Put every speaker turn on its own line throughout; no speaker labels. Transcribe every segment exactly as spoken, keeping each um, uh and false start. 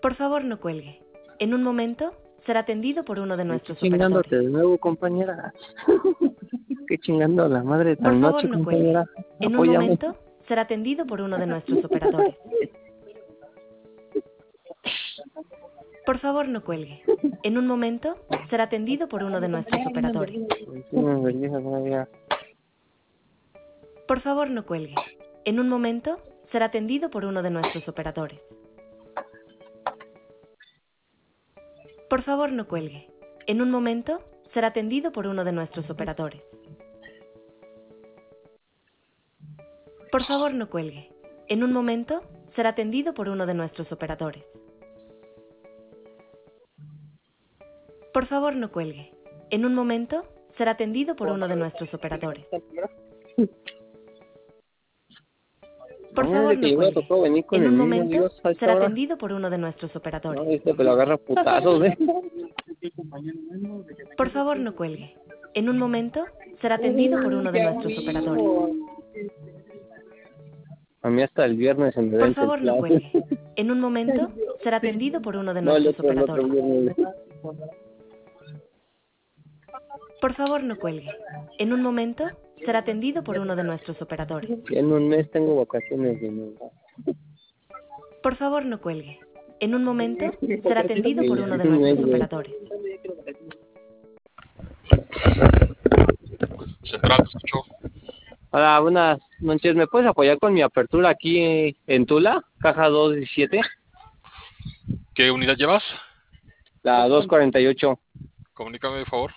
Por favor, no cuelgue. En un momento será atendido por uno de nuestros
Chingándote
operadores.
de nuevo, compañera. Qué chingando a la madre
Por
tan
favor,
noche,
no cuelgue.
compañera.
En un
Apóyame.
momento será atendido por uno de nuestros operadores. Por favor, no cuelgue. En un momento será atendido por uno de nuestros operadores. Por favor, no cuelgue. En un momento será atendido por uno de nuestros operadores. Por favor, no cuelgue. En un momento será atendido por uno de nuestros operadores. Por favor, no cuelgue. En un momento será atendido por uno de nuestros operadores. Por favor, no cuelgue. En un momento será atendido por uno de nuestros operadores. Por favor, no cuelgue. En un momento será atendido por uno de nuestros operadores.
No, este que lo agarra putazos, ¿eh?
Por favor, no cuelgue. En un momento será atendido por uno de nuestros operadores.
A mí hasta el viernes se me
Por
vence el
favor, no
plazo.
cuelgue. En un momento será atendido por uno de
No, el
nuestros
otro, el otro
operadores.
viernes.
Por favor, no cuelgue. En un momento será atendido por uno de nuestros operadores.
En un mes tengo vacaciones de nuevo.
Por favor, no cuelgue. En un momento será atendido por uno de nuestros operadores.
Central, te escucho.
Hola, buenas noches. ¿Me puedes apoyar con mi apertura aquí en Tula? Caja dos diecisiete.
¿Qué unidad llevas?
La dos cuarenta y ocho.
Comunícame, por favor.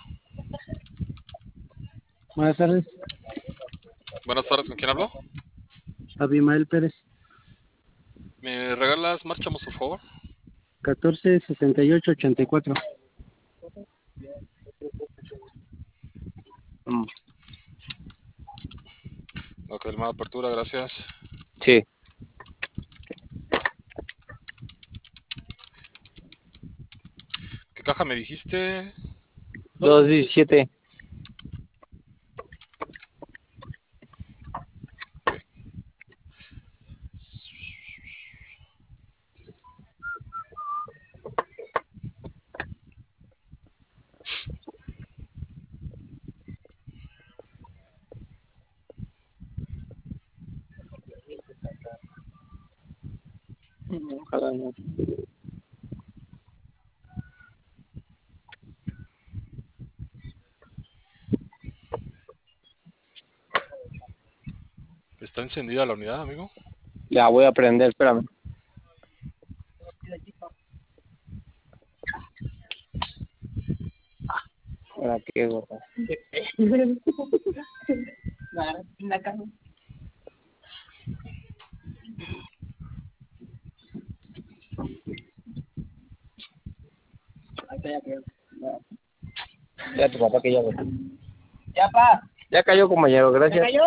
Buenas tardes,
Buenas tardes, ¿con quién hablo?
Abimael Pérez,
¿Me regalas marchamos, por favor?
catorce setenta y ocho ochenta y cuatro.
Mm,
Ok, llamada apertura, gracias.
sí.
¿Qué caja me dijiste?
dos diecisiete. Ojalá no.
¿Está encendida la unidad, amigo?
Ya voy a prender, espérame. Ahora qué gorda. Ya tu papá que ya lo. Ya pa. Ya cayó, compañero, gracias.